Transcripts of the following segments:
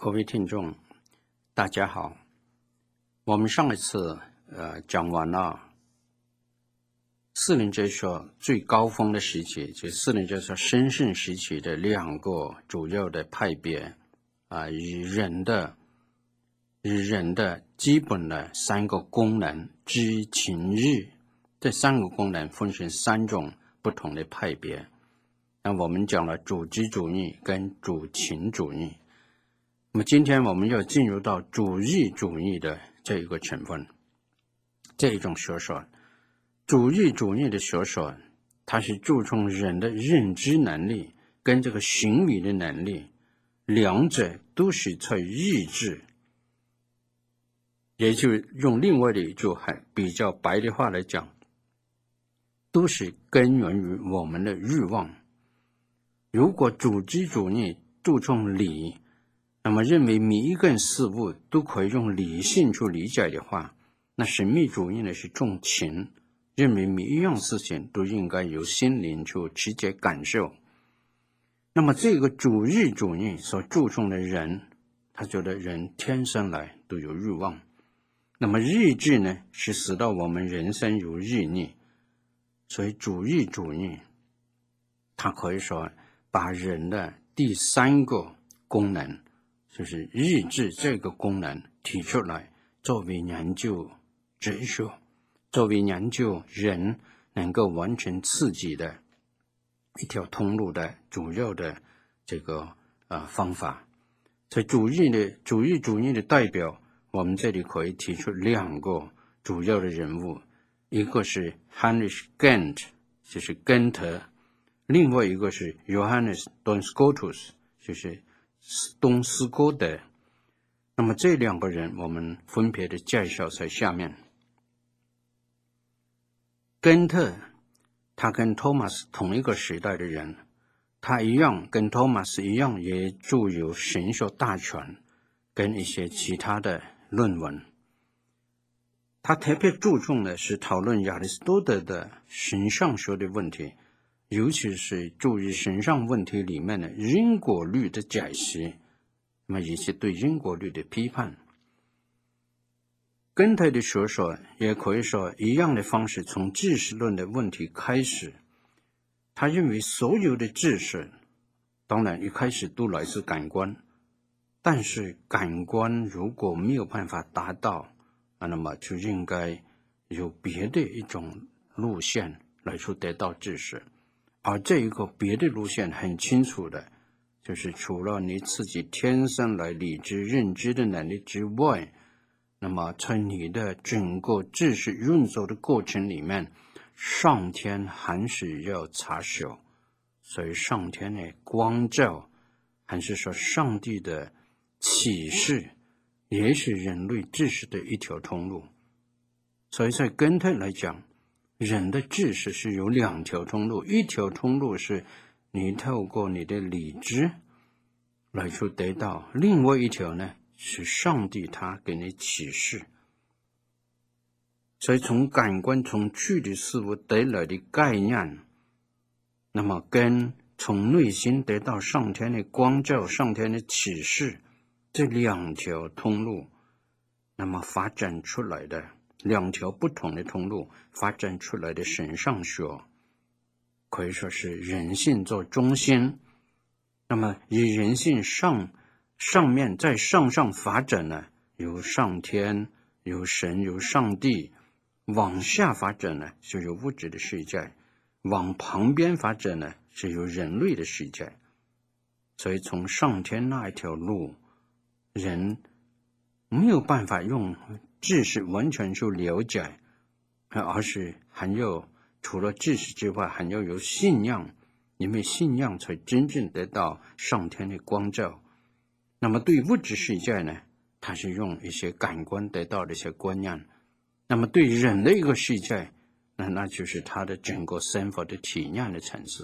各位听众，大家好。我们上一次讲完了四邻哲学最高峰的时期，就四邻哲学兴盛时期的两个主要的派别与人的基本的三个功能知情意，这三个功能分成三种不同的派别。那我们讲了主知主义跟主情主义。那么今天我们要进入到主义主义的这一个成分，这一种学说。主义主义的学说，它是注重人的认知能力跟这个行为的能力，两者都是在意志，也就用另外的一句比较白的话来讲，都是根源于我们的欲望。如果主知主义注重理，那么认为每一个事物都可以用理性去理解的话，那神秘主义呢是重情，认为每一样事情都应该由心灵去直接感受。那么这个主义主义所注重的人，他觉得人天生来都有欲望，那么意志呢是使到我们人生有意义。所以主义主义他可以说把人的第三个功能，就是意志这个功能提出来，作为研究哲学，作为研究人能够完成自己的一条通路的主要的这个方法。所以主义主义的代表，我们这里可以提出两个主要的人物，一个是 Heinrich Gant， 就是根特，另外一个是 Johannes Duns Scotus， 就是东斯哥德。那么这两个人我们分别的介绍在下面。根特他跟托马斯同一个时代的人，他一样跟托马斯一样也著有神学大全跟一些其他的论文。他特别注重的是讨论亚里士多德的神上学的问题，尤其是注意神上问题里面的因果律的解析，那么以及对因果律的批判。根特的学说也可以说一样的方式，从知识论的问题开始。他认为所有的知识当然一开始都来自感官，但是感官如果没有办法达到，那么就应该有别的一种路线来去得到知识。而这一个别的路线很清楚的，就是除了你自己天生来理智认知的能力之外，那么在你的整个知识运作的过程里面，上天还是要插手。所以上天的光照，还是说上帝的启示，也是人类知识的一条通路。所以在根特来讲，人的知识是有两条通路，一条通路是你透过你的理智来去得到，另外一条呢是上帝他给你启示。所以从感官从具体事物得来的概念，那么跟从内心得到上天的光照上天的启示，这两条通路那么发展出来的两条不同的通路发展出来的神上学，可以说是人性做中心，那么以人性上面再上发展呢，有上天有神有上帝，往下发展呢就有物质的世界，往旁边发展呢是有人类的世界。所以从上天那一条路，人没有办法用知识完全去了解，而是还要除了知识之外还要有信仰，因为信仰才真正得到上天的光照。那么对物质世界呢，它是用一些感官得到的一些观念。那么对人的一个世界，那就是他的整个生活的体验的层次。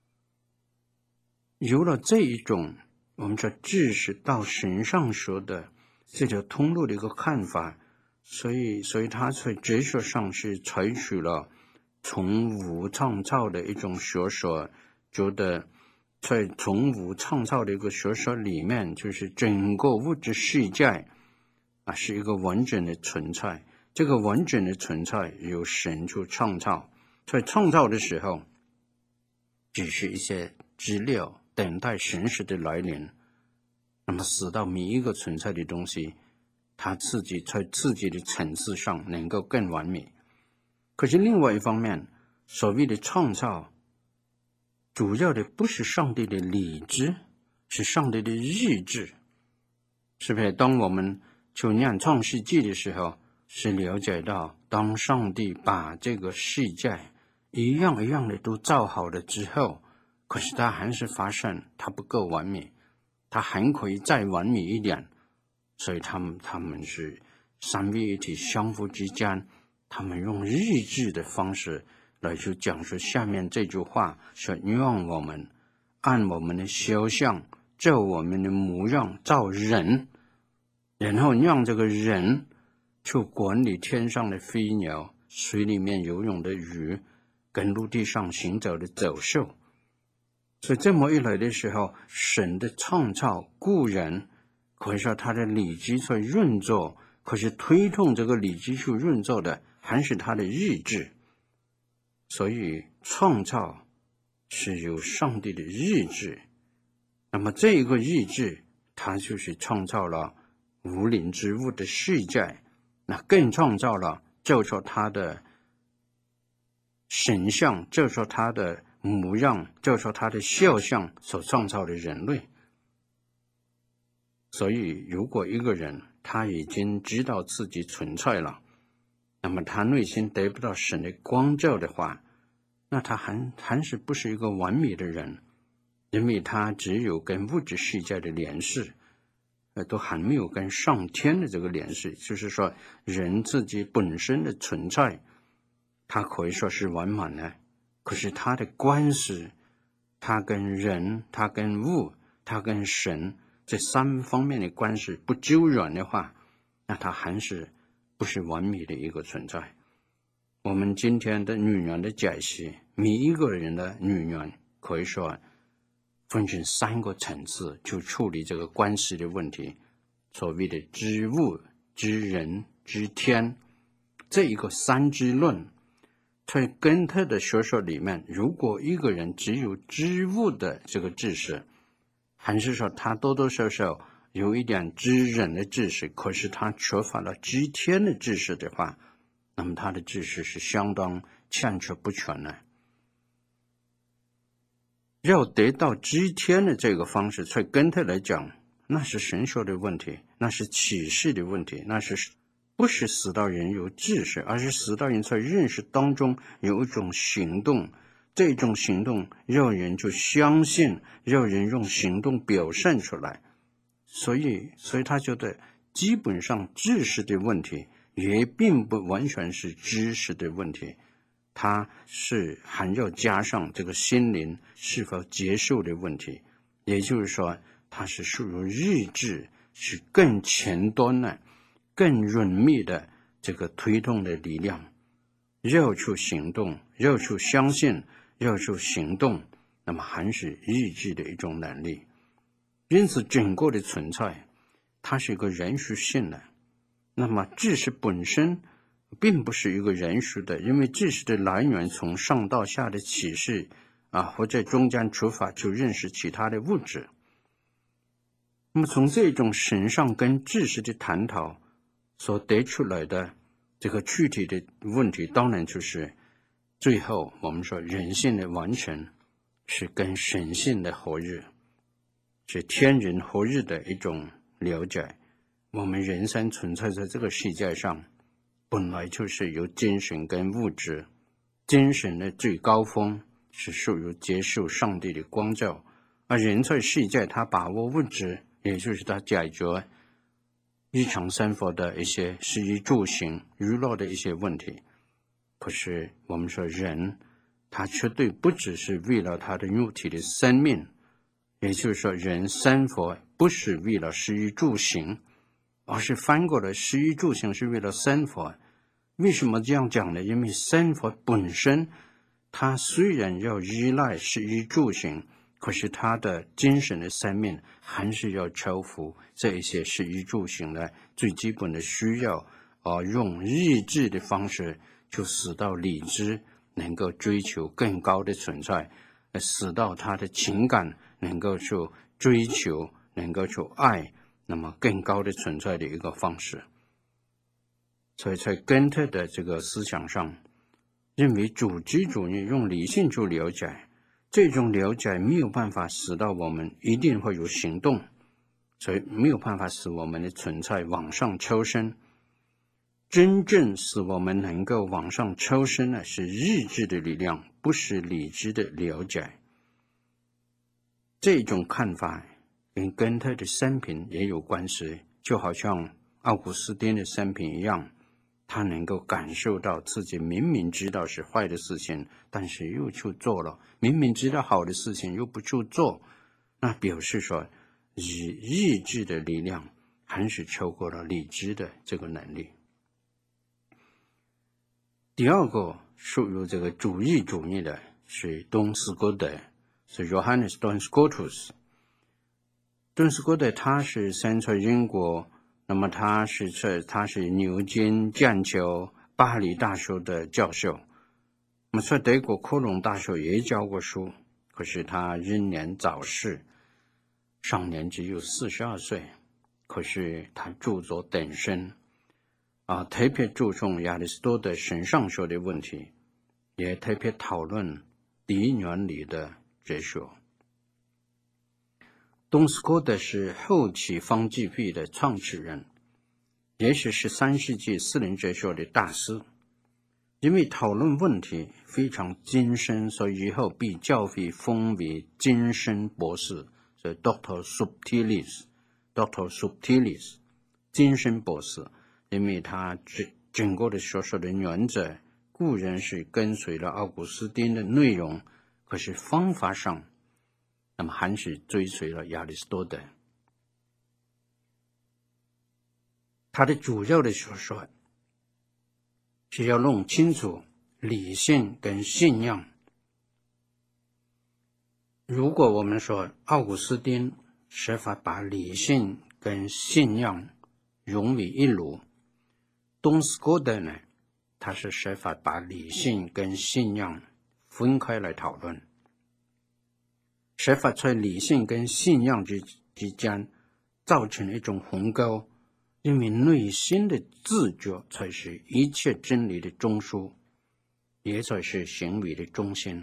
有了这一种我们说知识到神上学的这条通路的一个看法，所以他在哲学上是采取了从无创造的一种学说，觉得在从无创造的一个学说里面，就是整个物质世界是一个完整的存在。这个完整的存在由神去创造，在创造的时候只是一些资料等待神时的来临，那么使到每一个存在的东西它自己在自己的层次上能够更完美。可是另外一方面，所谓的创造主要的不是上帝的理智，是上帝的意志。是不是当我们去念创世纪的时候，是了解到当上帝把这个世界一样一样的都造好了之后，可是他还是发现他不够完美，他还可以再完美一点。所以他们是三位一体相互之间，他们用意志的方式来去讲述下面这句话，说让我们按我们的肖像照我们的模样造人，然后让这个人去管理天上的飞鸟，水里面游泳的鱼，跟陆地上行走的走兽。所以这么一来的时候，神的创造固然可以说他的理智在运作，可是推动这个理智去运作的还是他的意志。所以创造是由上帝的意志，那么这一个意志它就是创造了无灵之物的世界，那更创造了就说他的神像，就说他的模样，就说他的肖像所创造的人类。所以如果一个人他已经知道自己存在了，那么他内心得不到神的光照的话，那他还是不是一个完美的人，因为他只有跟物质世界的联系，都还没有跟上天的这个联系。就是说人自己本身的存在他可以说是完满的，可是他的关系，他跟人，他跟物，他跟神这三方面的关系不周软的话，那他还是不是完美的一个存在。我们今天的女人的解析，每一个人的女人可以说分成三个层次去处理这个关系的问题，所谓的知物、知人、知天，这一个三知论，在根特的学说里面，如果一个人只有知物的这个知识，还是说他多多少少有一点知人的知识，可是他缺乏了知天的知识的话，那么他的知识是相当欠缺不全的。要得到知天的这个方式，在根特来讲，那是神说的问题，那是启示的问题，那是不是使到人有知识，而是使到人在认识当中有一种行动，这种行动让人就相信，让人用行动表现出来。所以他觉得基本上知识的问题也并不完全是知识的问题，它是还要加上这个心灵是否接受的问题，也就是说它是属于意志，是更前端的更隐秘的这个推动的力量，要去行动，要去相信，要去行动，那么还是意志的一种能力。因此整个的存在它是一个人属性的，那么知识本身并不是一个人属的，因为知识的来源从上到下的启示或在中间出发就认识其他的物质。那么从这种神上跟知识的探讨所得出来的这个具体的问题，当然就是最后我们说人性的完成是跟神性的合一，是天人合一的一种了解。我们人生存在在这个世界上，本来就是由精神跟物质，精神的最高峰是属于接受上帝的光照，而人在世界他把握物质，也就是他解决日常生活的一些食衣住行娱乐的一些问题。可是我们说人他绝对不只是为了他的肉体的生命，也就是说人生活不是为了食衣住行，而是翻过来食衣住行是为了生活。为什么这样讲呢？因为生活本身它虽然要依赖食衣住行， 可是他的精神的三面还是要超乎这一些食衣住行的最基本的需要，用意志的方式就使到理智能够追求更高的存在，使到他的情感能够去追求，能够去爱，那么更高的存在的一个方式。所以在根特的这个思想上，认为主机主义用理性去了解，这种了解没有办法使到我们一定会有行动，所以没有办法使我们的存在往上抽升。真正使我们能够往上抽升的是意志的力量，不是理智的了解。这种看法跟根特的生平也有关系，就好像奥古斯丁的生平一样，他能够感受到自己明明知道是坏的事情，但是又去做了，明明知道好的事情又不去做，那表示说以意志的力量还是超过了理智的这个能力。第二个属于这个主义主义的是东斯哥德，是 Johannes Duns Scotus。 顿斯哥德他是生在英国，那么他是牛津、剑桥、巴黎大学的教授，那么在德国科隆大学也教过书，可是他英年早逝，上年只有42岁，可是他著作等身，特别注重亚里士多德神上学的问题，也特别讨论第一原理的哲学。东斯哥德是后期方济会的创始人，也是13世纪私人哲学的大师。因为讨论问题非常精深，所以以后被教会封为精深博士，所以 Doctor Subtilis 精深博士。因为他整个的所说的原则固然是跟随了奥古斯丁的内容，可是方法上那么还是追随了亚里士多德。他的主要的所说是要弄清楚理性跟信仰。如果我们说奥古斯丁设法把理性跟信仰融为一炉，东斯哥德呢，他是设法把理性跟信仰分开来讨论，设法在理性跟信仰之间造成一种鸿沟，因为内心的自觉才是一切真理的中枢，也才是行为的中心。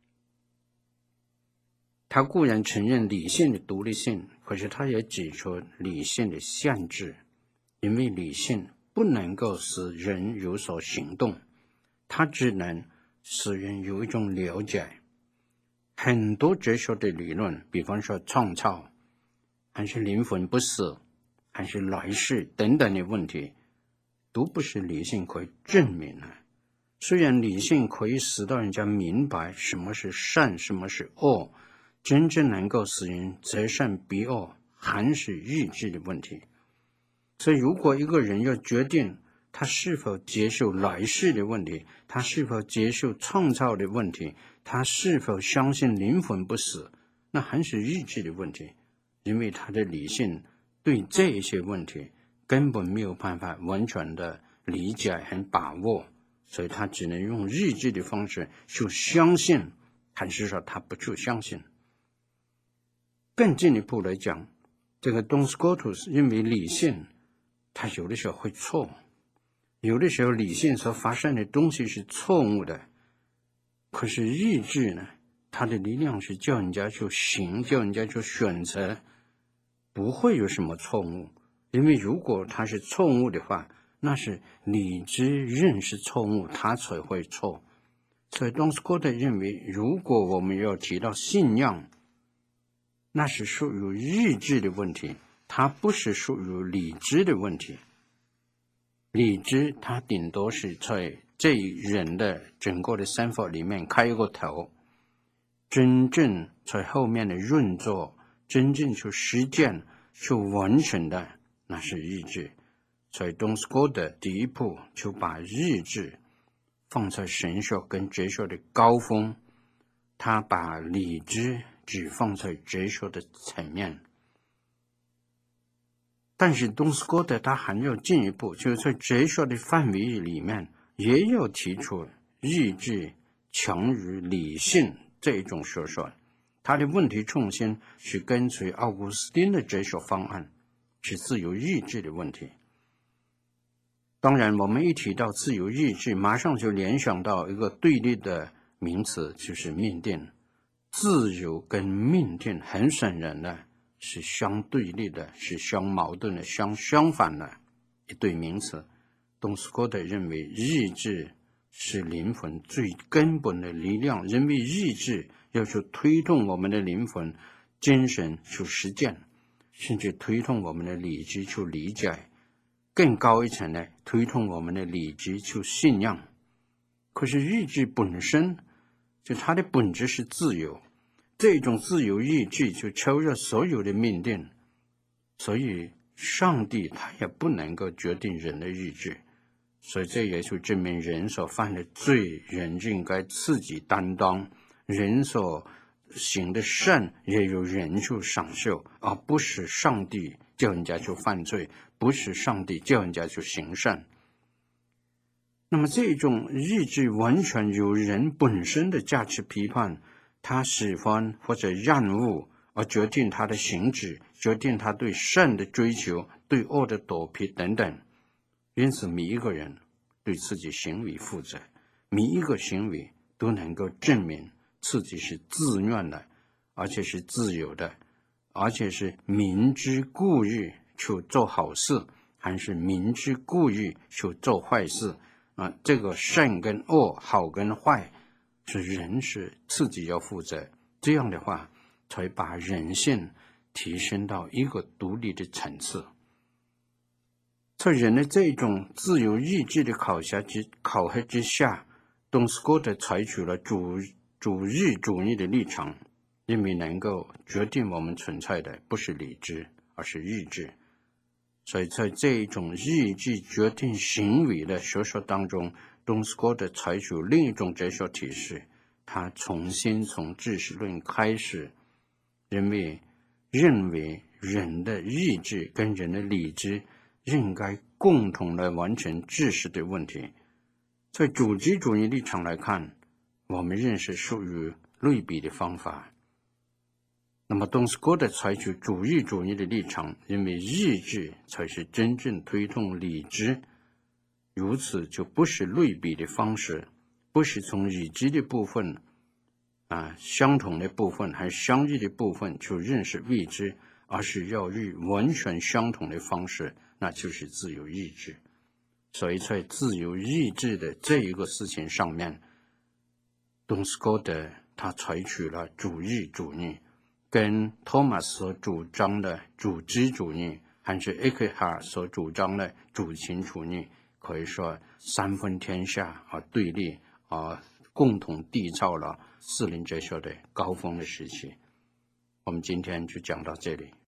他固然承认理性的独立性，可是他也指出理性的限制，因为理性不能够使人有所行动，它只能使人有一种了解。很多哲学的理论，比方说创造，还是灵魂不死，还是来世等等的问题，都不是理性可以证明的。虽然理性可以使到人家明白什么是善，什么是恶，真正能够使人择善避恶，还是意志的问题。所以如果一个人要决定他是否接受来世的问题，他是否接受创造的问题，他是否相信灵魂不死，那还是意志的问题。因为他的理性对这一些问题根本没有办法完全的理解和把握，所以他只能用意志的方式去相信，还是说他不去相信。更进一步来讲，这个东斯哥图斯认为理性他有的时候会错，有的时候理性所发生的东西是错误的，可是意志呢，它的力量是叫人家去行，叫人家去选择，不会有什么错误。因为如果它是错误的话，那是理智认识错误，它才会错。所以东斯哥特认为，如果我们要提到信仰，那是属于意志的问题，它不是属于理智的问题。理智它顶多是在这人的整个的生活里面开一个头，真正在后面的运作，真正去实践去完成的，那是意志。所以东斯哥特第一步就把意志放在神学跟哲学的高峰，他把理智只放在哲学的层面。但是东斯哥德他还要进一步，就是在哲学的范围里面，也有提出意志强于理性这种说法。他的问题重心是跟随奥古斯丁的哲学方案，是自由意志的问题。当然，我们一提到自由意志，马上就联想到一个对立的名词，就是命定。自由跟命定很显然的是相对立的，是相矛盾的，相反的一对名词。东斯哥德认为意志是灵魂最根本的力量，认为意志要去推动我们的灵魂精神去实践，甚至推动我们的理智去理解，更高一层呢，推动我们的理智去信仰。可是意志本身就它的本质是自由，这种自由意志就超越所有的命定，所以上帝他也不能够决定人的意志，所以这也就证明人所犯的罪，人就应该自己担当，人所行的善也由人去享受，而不是上帝叫人家去犯罪，不是上帝叫人家去行善。那么这种意志完全由人本身的价值批判，他喜欢或者厌恶而决定他的行止，决定他对善的追求，对恶的躲避等等。因此每一个人对自己行为负责，每一个行为都能够证明自己是自愿的，而且是自由的，而且是明知故意去做好事，还是明知故意去做坏事这个善跟恶，好跟坏，是人是自己要负责。这样的话才把人性提升到一个独立的层次。在人的这种自由意志的考核之下，东斯哥德采取了主义主义的立场，认为能够决定我们存在的不是理智，而是意志。所以在这一种意志决定行为的学说当中，东斯哥德采取另一种哲学体系，他重新从知识论开始，认为人的意志跟人的理智应该共同来完成知识的问题。在主机主义立场来看，我们认识属于类比的方法。那么东斯哥德采取主义主义的立场，认为意志才是真正推动理智，如此就不是类比的方式，不是从已知的部分相同的部分还是相异的部分去认识未知，而是要以完全相同的方式，那就是自由意志。所以在自由意志的这一个事情上面，东斯哥德他采取了主义主义，跟托马斯所主张的主知主义，还是埃克哈尔所主张的主情主义，可以说三分天下对立共同缔造了士林哲学的高峰的时期。我们今天就讲到这里。